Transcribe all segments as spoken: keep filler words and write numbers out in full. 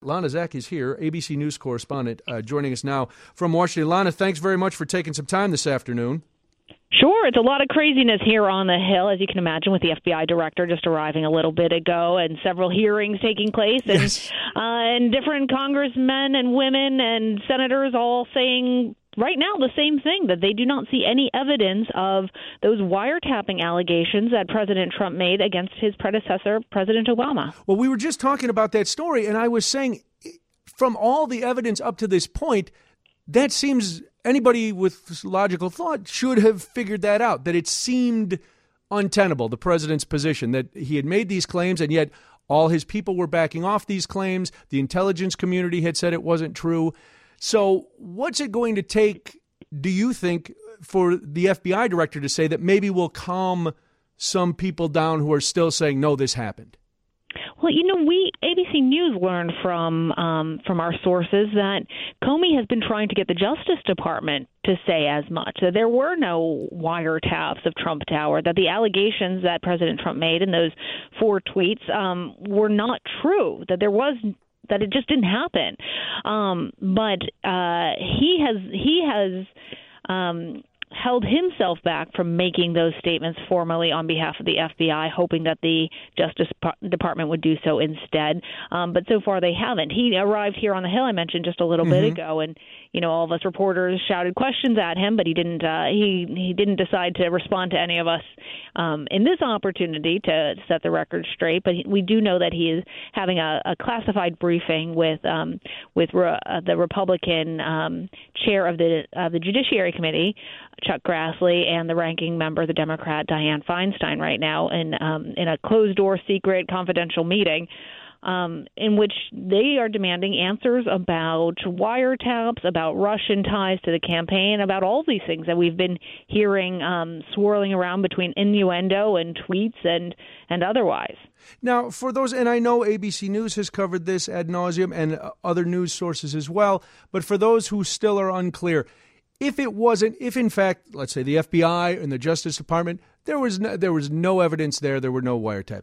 Lana Zak is here, A B C News correspondent, uh, joining us now from Washington. Lana, thanks very much for taking some time this afternoon. Sure. It's a lot of craziness here on the Hill, as you can imagine, with the F B I director just arriving a little bit ago and several hearings taking place and, Yes. uh, and different congressmen and women and senators all saying right now the same thing, that they do not see any evidence of those wiretapping allegations that President Trump made against his predecessor, President Obama. Well, we were just talking about that story, and I was saying from all the evidence up to this point, that seems anybody with logical thought should have figured that out, that it seemed untenable, the president's position, that he had made these claims and yet all his people were backing off these claims. The intelligence community had said it wasn't true. So what's it going to take, do you think, for the F B I director to say that maybe will calm some people down who are still saying, no, this happened? Well, you know, we, A B C News, learned from um, from our sources that Comey has been trying to get the Justice Department to say as much, that there were no wiretaps of Trump Tower, that the allegations that President Trump made in those four tweets um, were not true, that there was that it just didn't happen. Um, but uh, he has he has um, held himself back from making those statements formally on behalf of the F B I, hoping that the Justice Department would do so instead. Um, but so far they haven't. He arrived here on the Hill, I mentioned just a little mm-hmm. bit ago, and you know all of us reporters shouted questions at him, but he didn't. Uh, he he didn't decide to respond to any of us um, in this opportunity to set the record straight. But he, we do know that he is having a, a classified briefing with um, with re- uh, the Republican um, chair of the of the Judiciary Committee, Chuck Grassley, and the ranking member, the Democrat Dianne Feinstein, right now in um, in a closed-door, secret, confidential meeting um, in which they are demanding answers about wiretaps, about Russian ties to the campaign, about all these things that we've been hearing um, swirling around between innuendo and tweets and, and otherwise. Now, for those, and I know A B C News has covered this ad nauseum and other news sources as well, but for those who still are unclear, if it wasn't, if in fact, let's say the F B I and the Justice Department, there was no, there was no evidence there, there were no wiretaps.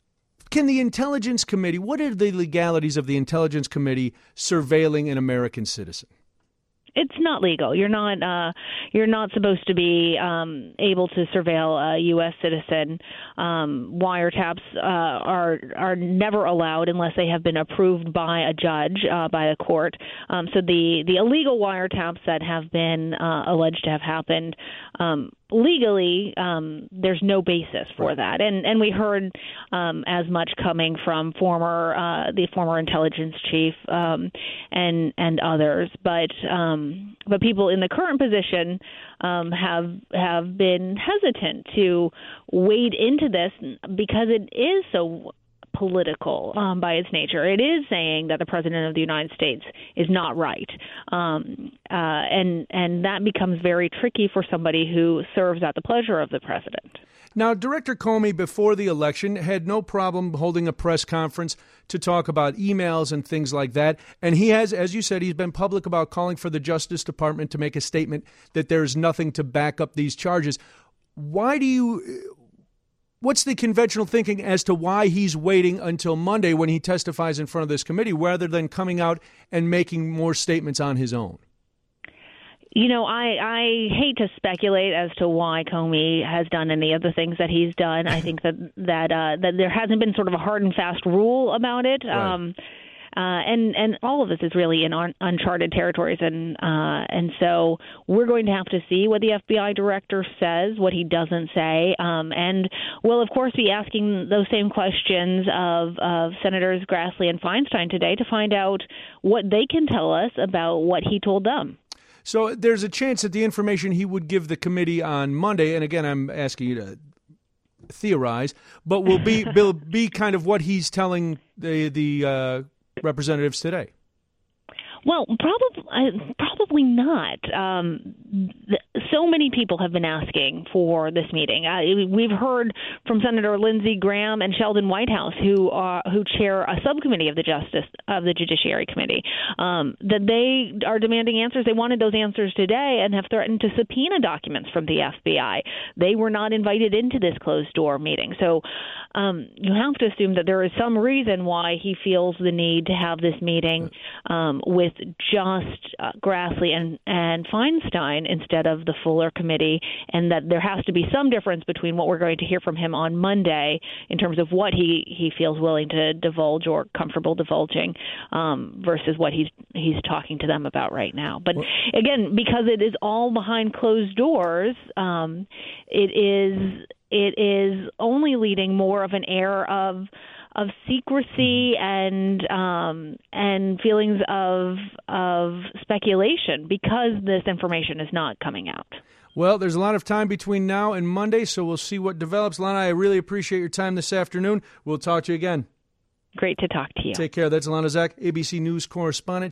Can the Intelligence Committee, what are the legalities of the Intelligence Committee surveilling an American citizen? It's not legal. You're not. Uh, you're not supposed to be um, able to surveil a U S citizen. Um, wiretaps uh, are are never allowed unless they have been approved by a judge, uh, by a court. Um, so the the illegal wiretaps that have been uh, alleged to have happened um, legally, um, there's no basis for that. And and we heard um, as much coming from former uh, the former intelligence chief um, and and others, but. Um, But people in the current position um, have have been hesitant to wade into this because it is so political um, by its nature. It is saying that the president of the United States is not right, um, uh, and and that becomes very tricky for somebody who serves at the pleasure of the president. Now, Director Comey, before the election, had no problem holding a press conference to talk about emails and things like that. And he has, as you said, he's been public about calling for the Justice Department to make a statement that there's nothing to back up these charges. Why do you, what's the conventional thinking as to why he's waiting until Monday when he testifies in front of this committee rather than coming out and making more statements on his own? You know, I, I hate to speculate as to why Comey has done any of the things that he's done. I think that that uh, that there hasn't been sort of a hard and fast rule about it. Right. Um, uh, and and all of this is really in un- uncharted territories, and uh, and so we're going to have to see what the F B I director says, what he doesn't say, um, and we'll of course be asking those same questions of, of Senators Grassley and Feinstein today to find out what they can tell us about what he told them. So there's a chance that the information he would give the committee on Monday, and again, I'm asking you to theorize, but will be will be kind of what he's telling the the uh, representatives today. Well, probably probably not. Um, th- so many people have been asking for this meeting. Uh, we've heard from Senator Lindsey Graham and Sheldon Whitehouse, who are who chair a subcommittee of the Justice of the Judiciary Committee, um, that they are demanding answers. They wanted those answers today and have threatened to subpoena documents from the F B I. They were not invited into this closed door meeting, so um, you have to assume that there is some reason why he feels the need to have this meeting um, with just uh, Grassley and, and Feinstein instead of the Fuller committee, and that there has to be some difference between what we're going to hear from him on Monday in terms of what he, he feels willing to divulge or comfortable divulging um, versus what he's he's talking to them about right now. But again, because it is all behind closed doors, um, it is it is only leading more of an air of of secrecy and um, and feelings of of speculation because this information is not coming out. Well, there's a lot of time between now and Monday, so we'll see what develops. Lana, I really appreciate your time this afternoon. We'll talk to you again. Great to talk to you. Take care. That's Lana Zak, A B C News correspondent.